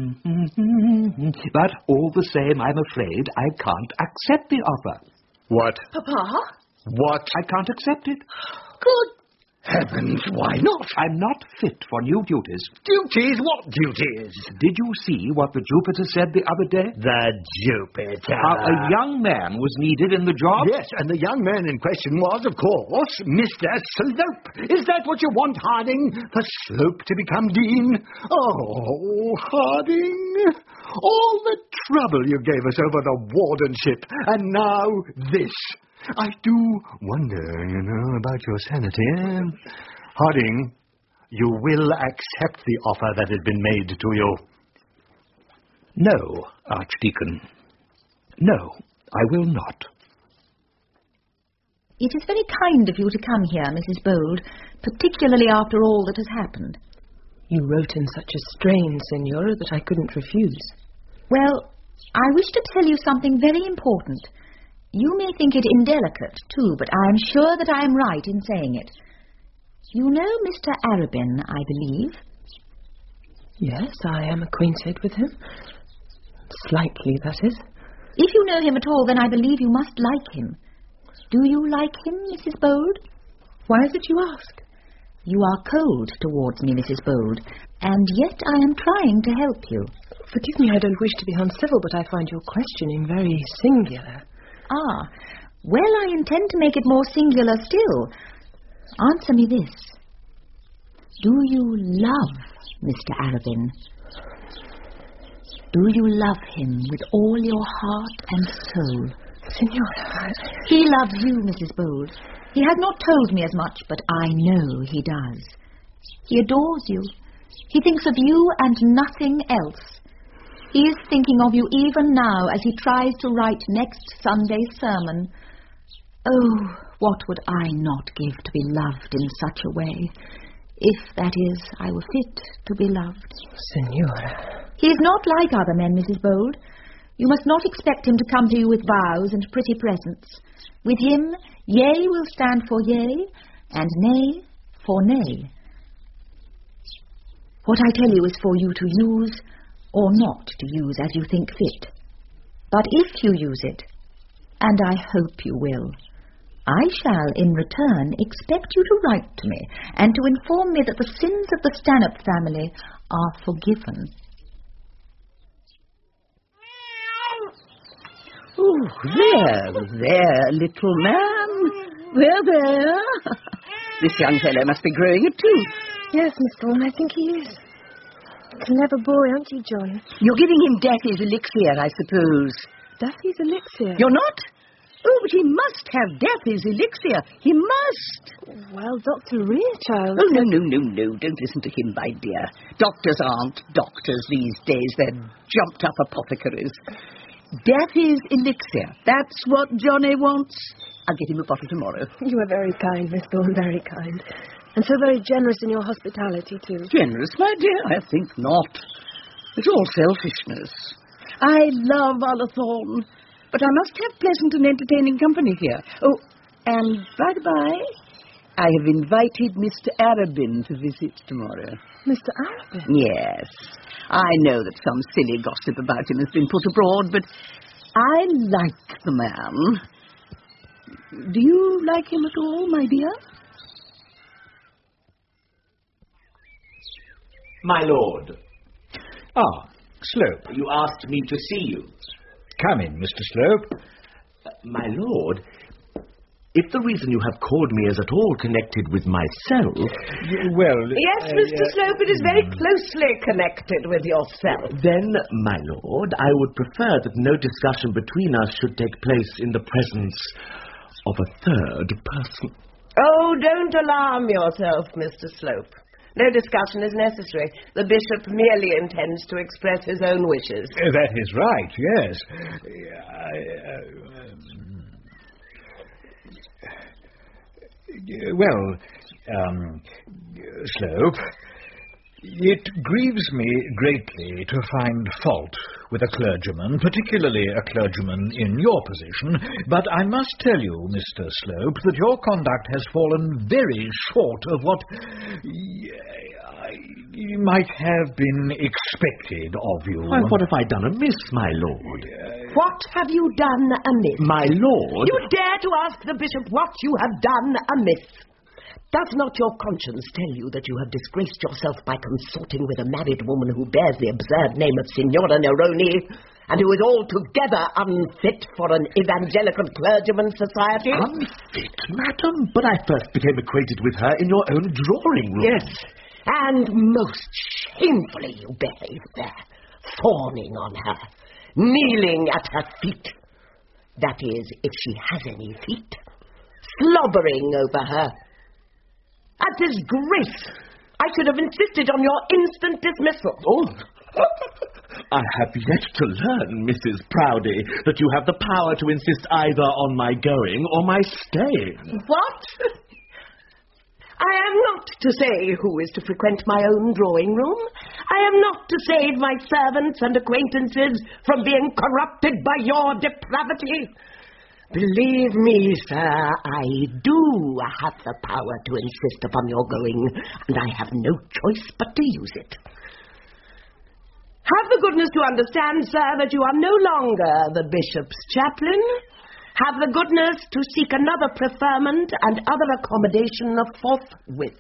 But all the same, I'm afraid I can't accept the offer. What? Papa? What? I can't accept it. Good heavens, why not? I'm not fit for new duties. Duties? What duties? Did you see what the Jupiter said the other day? The Jupiter. How a young man was needed in the job? Yes, and the young man in question was, of course, Mister Slope. Is that what you want, Harding? For Slope to become dean? Oh, Harding, all the trouble you gave us over the wardenship, and now this. I do wonder, you know, about your sanity. Eh? Harding, you will accept the offer that has been made to you. No, Archdeacon. No, I will not. It is very kind of you to come here, Missus Bold, particularly after all that has happened. You wrote in such a strain, Senora, that I couldn't refuse. Well, I wish to tell you something very important. You may think it indelicate, too, but I am sure that I am right in saying it. You know Mister Arabin, I believe? Yes, I am acquainted with him. Slightly, that is. If you know him at all, then I believe you must like him. Do you like him, Missus Bold? Why is it you ask? You are cold towards me, Missus Bold, and yet I am trying to help you. Forgive me, I don't wish to be uncivil, but I find your questioning very singular. Ah, well, I intend to make it more singular still. Answer me this. Do you love Mister Arabin? Do you love him with all your heart and soul? Senora, he loves you, Missus Bold. He has not told me as much, but I know he does. He adores you. He thinks of you and nothing else. He is thinking of you even now as he tries to write next Sunday's sermon. Oh, what would I not give to be loved in such a way, if, that is, I were fit to be loved. Senora. He is not like other men, Missus Bold. You must not expect him to come to you with vows and pretty presents. With him, yea will stand for yea, and nay for nay. What I tell you is for you to use or not to use as you think fit. But if you use it, and I hope you will, I shall in return expect you to write to me and to inform me that the sins of the Stanhope family are forgiven. Oh, there, there, little man. There, there. This young fellow must be growing a tooth. Yes, Miss Thorne, I think he is. Clever boy, aren't you, John? You're giving him Daffy's elixir, I suppose. Daffy's elixir? You're not? Oh, but he must have Daffy's elixir. He must. Well, Doctor Rearchild... Oh, no, no, no, no. Don't listen to him, my dear. Doctors aren't doctors these days. They're jumped-up apothecaries. Daffy's elixir. That's what Johnny wants. I'll get him a bottle tomorrow. You are very kind, Miss Thorne, very kind. And so very generous in your hospitality, too. Generous, my dear? I think not. It's all selfishness. I love Ullathorne, but I must have pleasant and entertaining company here. Oh, and by the by, I have invited Mister Arabin to visit tomorrow. Mister Arabin? Yes. I know that some silly gossip about him has been put abroad, but I like the man. Do you like him at all, my dear? My lord. Ah, Slope. You asked me to see you. Come in, Mister Slope. Uh, my lord, if the reason you have called me is at all connected with myself... Well... Yes, Mister Uh, Slope, it is very closely connected with yourself. Then, my lord, I would prefer that no discussion between us should take place in the presence of a third person. Oh, don't alarm yourself, Mister Slope. No discussion is necessary. The bishop merely intends to express his own wishes. Uh, that is right, yes. I, uh, um, well, um, Slope, It grieves me greatly to find fault with a clergyman, particularly a clergyman in your position, but I must tell you, Mister Slope, that your conduct has fallen very short of what might have been expected of you. Why, what have I done amiss, my lord? What have you done amiss? My lord? You dare to ask the bishop what you have done amiss? Does not your conscience tell you that you have disgraced yourself by consorting with a married woman who bears the absurd name of Signora Neroni, and who is altogether unfit for an evangelical clergyman's society? Unfit, madam? But I first became acquainted with her in your own drawing room. Yes, and most shamefully you behaved there, fawning on her, kneeling at her feet. That is, if she has any feet, slobbering over her. A disgrace! I should have insisted on your instant dismissal. Oh, I have yet to learn, Missus Proudie, that you have the power to insist either on my going or my staying. What? I am not to say who is to frequent my own drawing room. I am not to save my servants and acquaintances from being corrupted by your depravity. Believe me, sir, I do have the power to insist upon your going, and I have no choice but to use it. Have the goodness to understand, sir, that you are no longer the bishop's chaplain. Have the goodness to seek another preferment and other accommodation forthwith.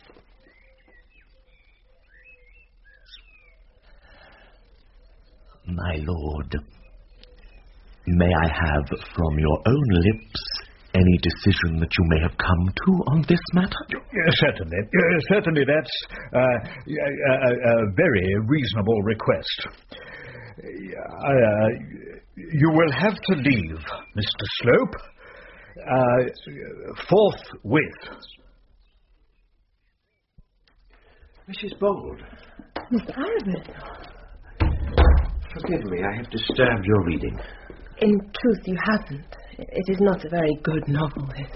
My lord, may I have from your own lips any decision that you may have come to on this matter? Uh, certainly. Uh, certainly, that's uh, a, a, a very reasonable request. Uh, you will have to leave, Mister Slope, uh, forthwith. Missus Bold. Mister Arabin. Forgive me, I have disturbed your reading. In truth, you haven't. It is not a very good novel, this.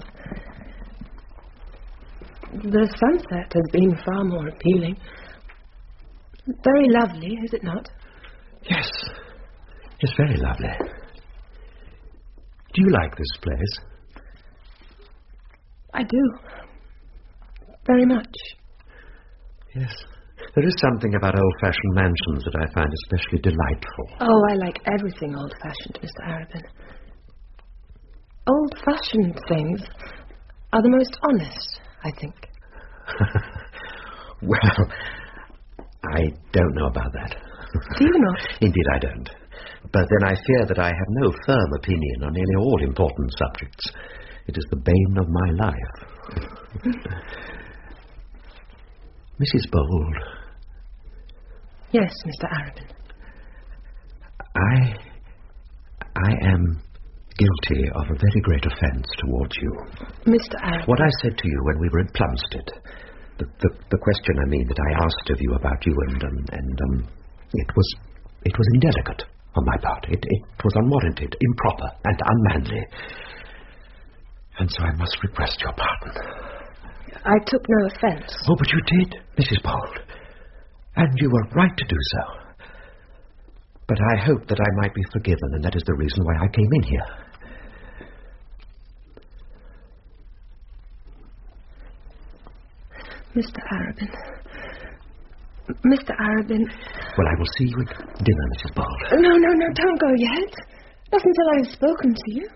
The sunset has been far more appealing. Very lovely, is it not? Yes. It's very lovely. Do you like this place? I do. Very much. Yes. There is something about old-fashioned mansions that I find especially delightful. Oh, I like everything old-fashioned, Mister Arabin. Old-fashioned things are the most honest, I think. Well, I don't know about that. Do you not? Indeed, I don't. But then I fear that I have no firm opinion on nearly all important subjects. It is the bane of my life. Missus Bold. Yes, Mister Arabin. I... I am guilty of a very great offence towards you. Mister Arabin. What I said to you when we were at Plumstead, the, the, the question, I mean, that I asked of you about you, and, um, and um, it was it was indelicate on my part. It, it was unwarranted, improper, and unmanly. And so I must request your pardon. I took no offence. Oh, but you did, Missus Bold. And you were right to do so. But I hoped that I might be forgiven, and that is the reason why I came in here. Mister Arabin. Mister Arabin. Well, I will see you at dinner, Missus Bold. No, no, no, don't go yet. Not until I have spoken to you.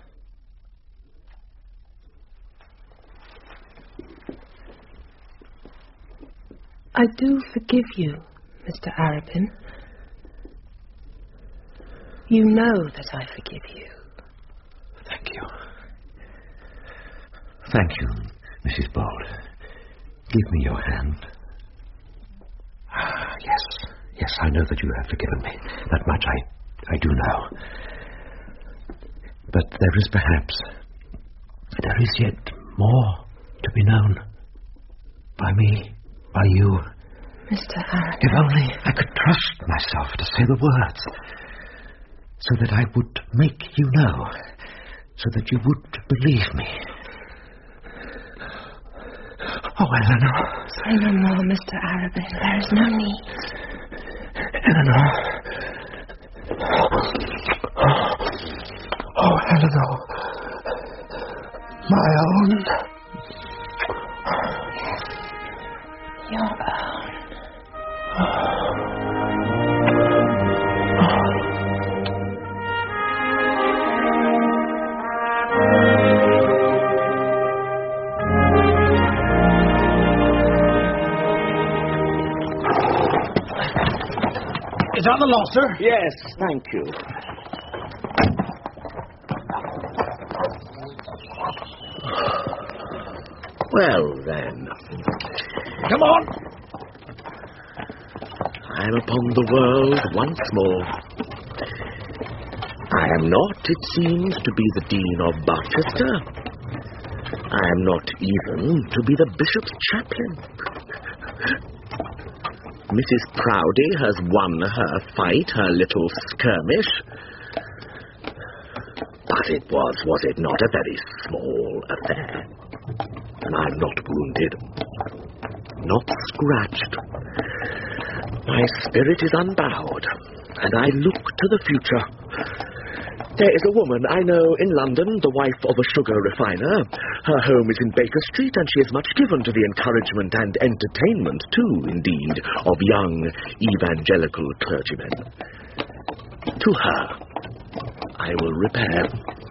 I do forgive you, Mister Arabin. You know that I forgive you. Thank you. Thank you, Missus Bold. Give me your hand. Ah, yes. Yes, I know that you have forgiven me. That much I, I do know. But there is perhaps, there is yet more to be known. By me, by you. Mister Arabin. If only I could trust myself to say the words, so that I would make you know, so that you would believe me. Oh, Eleanor. Say no more, Mister Arabin. There is no need. Eleanor. Oh, Eleanor. My own. Your own. Is that the lot, sir? Yes, thank you. Well, then. Come on. I'm upon the world once more. I am not, it seems, to be the Dean of Barchester. I am not even to be the Bishop's chaplain. Missus Proudie has won her fight, her little skirmish. But it was, was it not, a very small affair? And I'm not wounded, not scratched. My spirit is unbowed, and I look to the future. There is a woman I know in London, the wife of a sugar refiner. Her home is in Baker Street, and she is much given to the encouragement and entertainment, too, indeed, of young evangelical clergymen. To her I will repair.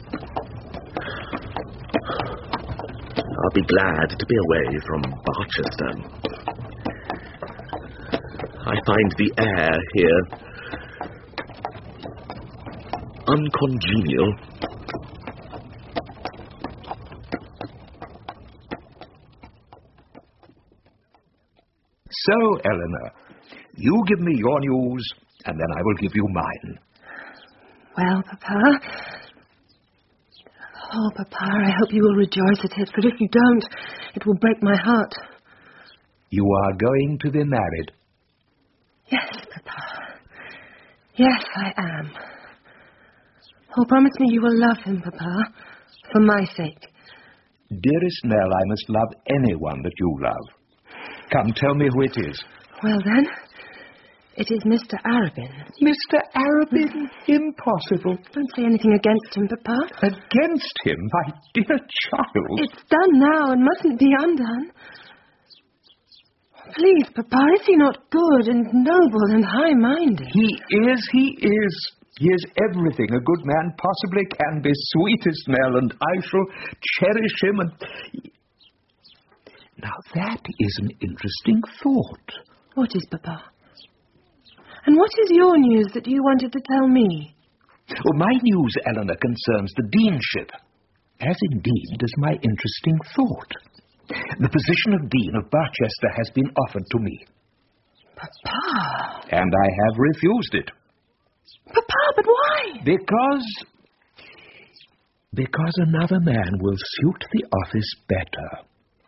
I'll be glad to be away from Barchester. I find the air here uncongenial. So, Eleanor, you give me your news, and then I will give you mine. Well, Papa... Oh, Papa, I hope you will rejoice at it, for if you don't, it will break my heart. You are going to be married. Yes, Papa. Yes, I am. Oh, promise me you will love him, Papa, for my sake. Dearest Nell, I must love anyone that you love. Come, tell me who it is. Well, then, it is Mister Arabin. Mister Arabin? Impossible. Don't say anything against him, Papa. Against him, my dear child? It's done now and mustn't be undone. Please, Papa, is he not good and noble and high-minded? He is, he is. He is everything a good man possibly can be, sweetest Nell, and I shall cherish him and... Now, that is an interesting thought. What is, Papa? And what is your news that you wanted to tell me? Well, my news, Eleanor, concerns the deanship, as indeed does my interesting thought. The position of Dean of Barchester has been offered to me. Papa! And I have refused it. Papa, but why? Because... Because another man will suit the office better.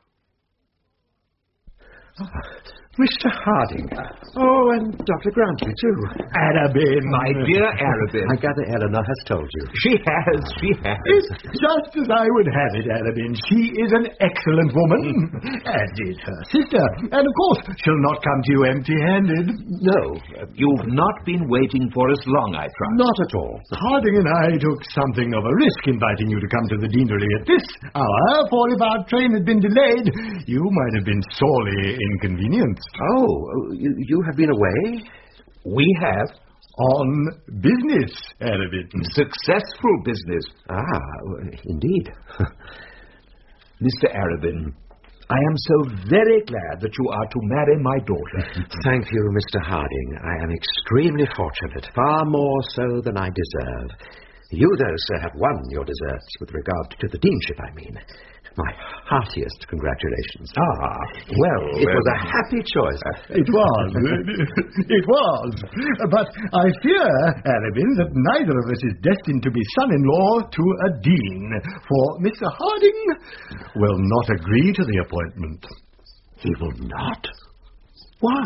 Ah, Mister Harding. Oh, and Doctor Grantley, too. Arabin, my dear Arabin. I gather Eleanor has told you. She has, she has. It's just as I would have it, Arabin. She is an excellent woman, as is her sister. And, of course, she'll not come to you empty-handed. No, you've not been waiting for us long, I trust. Not at all. Harding and I took something of a risk inviting you to come to the deanery at this hour, for if our train had been delayed, you might have been sorely inconvenienced. Oh, you, you have been away? We have. On business, Arabin. Successful business. Ah, indeed. Mister Arabin, I am so very glad that you are to marry my daughter. Thank you, Mister Harding. I am extremely fortunate, far more so than I deserve. You, though, sir, have won your deserts with regard to the deanship, I mean. My heartiest congratulations. Ah, well... It well, was a happy choice. It was. It was. But I fear, Arabin, that neither of us is destined to be son-in-law to a dean, for Mister Harding will not agree to the appointment. He will not? Why?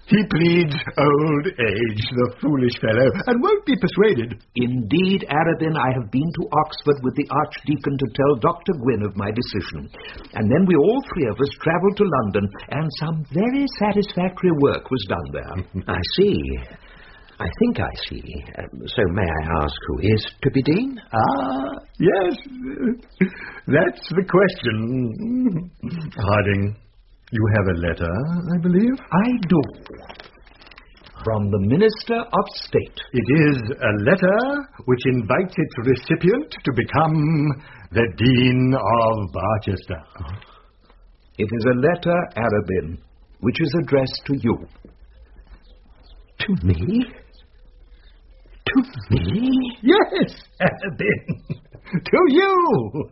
He pleads old age, the foolish fellow, and won't be persuaded. Indeed, Arabin, I have been to Oxford with the Archdeacon to tell Doctor Gwyn of my decision. And then we all three of us travelled to London, and some very satisfactory work was done there. I see. I think I see. Um, so may I ask who is to be dean? Ah, yes. That's the question. Harding, you have a letter, I believe? I do. From the Minister of State. It is a letter which invites its recipient to become the Dean of Barchester. It is a letter, Arabin, which is addressed to you. To me? To me? Yes, Arabin. To you.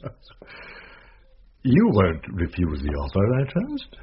You won't refuse the offer, I trust?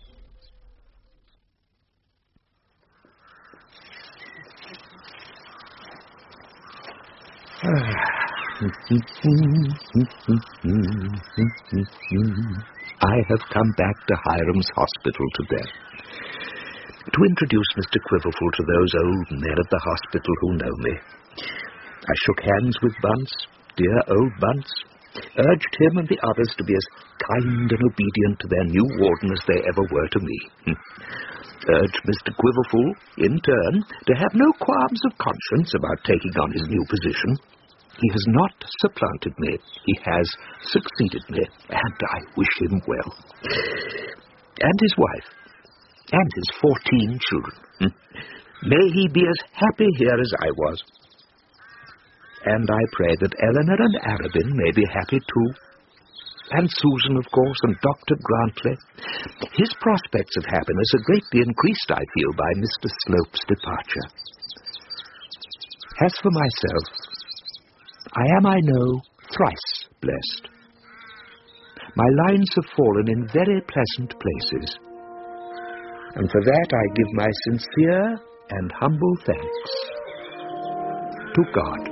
I have come back to Hiram's Hospital today to introduce Mister Quiverful to those old men at the hospital who know me. I shook hands with Bunce, dear old Bunce, urged him and the others to be as kind and obedient to their new warden as they ever were to me. Urged Mister Quiverful, in turn, to have no qualms of conscience about taking on his new position. He has not supplanted me. He has succeeded me, and I wish him well. And his wife, and his fourteen children. May he be as happy here as I was. And I pray that Eleanor and Arabin may be happy too. And Susan, of course, and Doctor Grantley. His prospects of happiness are greatly increased, I feel, by Mister Slope's departure. As for myself, I am, I know, thrice blessed. My lines have fallen in very pleasant places, and for that I give my sincere and humble thanks to God.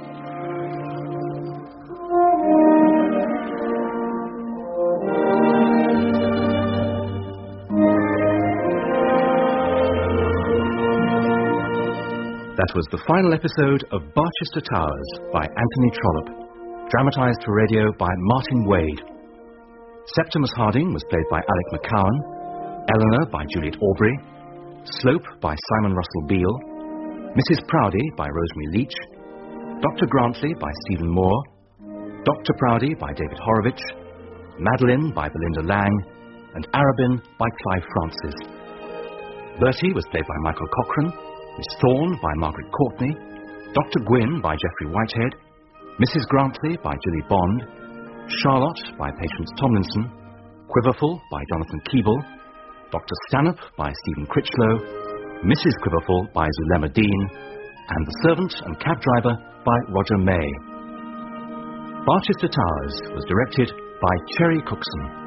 That was the final episode of Barchester Towers by Anthony Trollope, dramatised for radio by Martin Wade. Septimus Harding was played by Alec McCowan, Eleanor by Juliet Aubrey, Slope by Simon Russell Beale, Missus Proudie by Rosemary Leach, Doctor Grantley by Stephen Moore, Doctor Proudie by David Horowitz, Madeline by Belinda Lang, and Arabin by Clive Francis. Bertie was played by Michael Cochrane, Miss Thorne by Margaret Courtney, Doctor Gwyn by Geoffrey Whitehead, Missus Grantley by Julie Bond, Charlotte by Patience Tomlinson, Quiverful by Jonathan Keeble, Doctor Stanhope by Stephen Critchlow, Missus Quiverful by Zulema Dean, and the servant and cab driver by Roger May. Barchester Towers was directed by Cherry Cookson.